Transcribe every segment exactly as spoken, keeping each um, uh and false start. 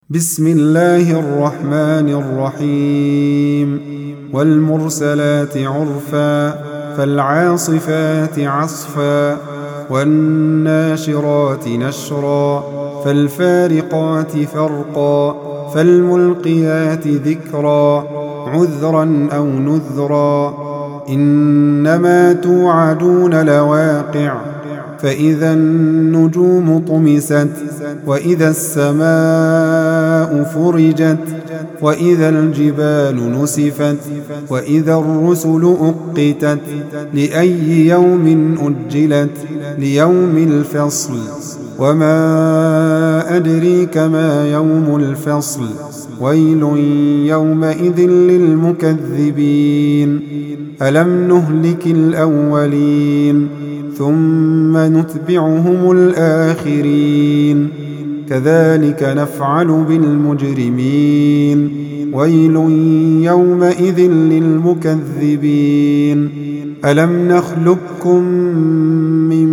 بسم الله الرحمن الرحيم والمرسلات عرفا فالعاصفات عصفا والناشرات نشرا فالفارقات فرقا فالملقيات ذكرا عذرا أو نذرا إنما توعدون لواقع فإذا النجوم طمست وإذا السماء فرجت وإذا الجبال نسفت وإذا الرسل أقتت لأي يوم أجلت ليوم الفصل وما أدريك ما يوم الفصل ويل يومئذ للمكذبين ألم نهلك الأولين ثم نتبعهم الآخرين كذلك نفعل بالمجرمين ويل يومئذ للمكذبين ألم نخلقكم من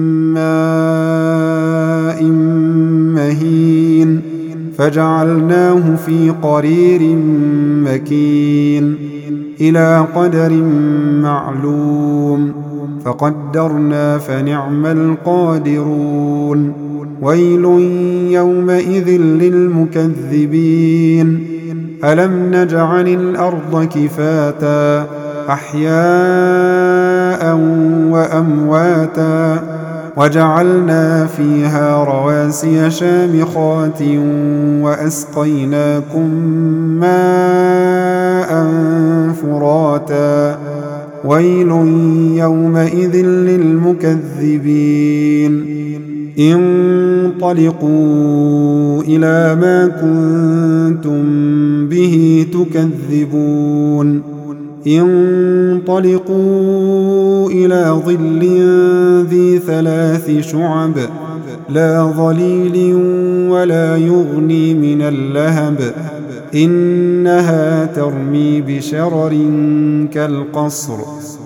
ماء مهين فجعلناه في قرير مكين إلى قدر معلوم فقدرنا فنعم القادرون ويل يومئذ للمكذبين ألم نجعل الأرض كفاتا أحياء وأمواتا وجعلنا فيها رواسي شامخات وأسقيناكم ماء فراتا ويل يومئذ للمكذبين انطلقوا إلى ما كنتم به تكذبون انطلقوا إلى ظل ذي ثلاث شعب لا ظليل ولا يغني من اللهب إنها ترمي بشرر كالقصر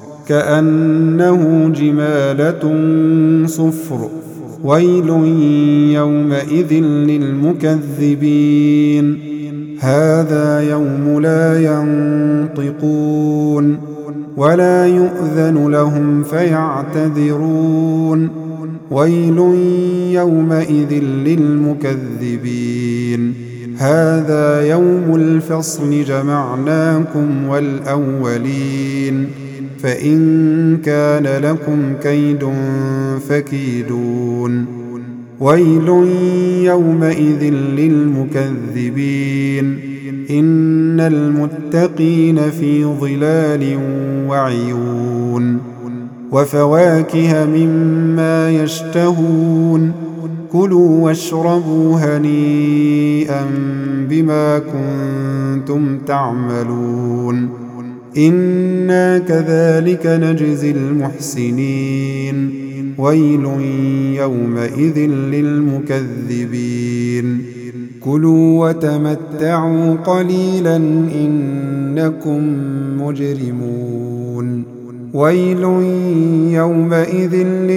كأنه جمالة صفر ويل يومئذ للمكذبين هذا يوم لا ينطقون ولا يؤذن لهم فيعتذرون ويل يومئذ للمكذبين هذا يوم الفصل جمعناكم والأولين فإن كان لكم كيد فكيدون ويل يومئذ للمكذبين إن المتقين في ظلال وعيون وفواكه مما يشتهون كلوا واشربوا هنيئا بما كنتم تعملون إنا كذلك نجزي المحسنين ويل يومئذ للمكذبين كلوا وتمتعوا قليلا إنكم مجرمون ويل يومئذ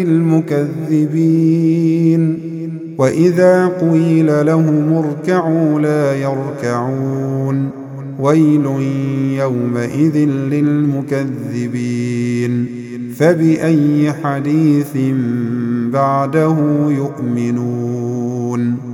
للمكذبين وإذا قيل لهم اركعوا لا يركعون ويل يومئذ للمكذبين فبأي حديث بعده يؤمنون.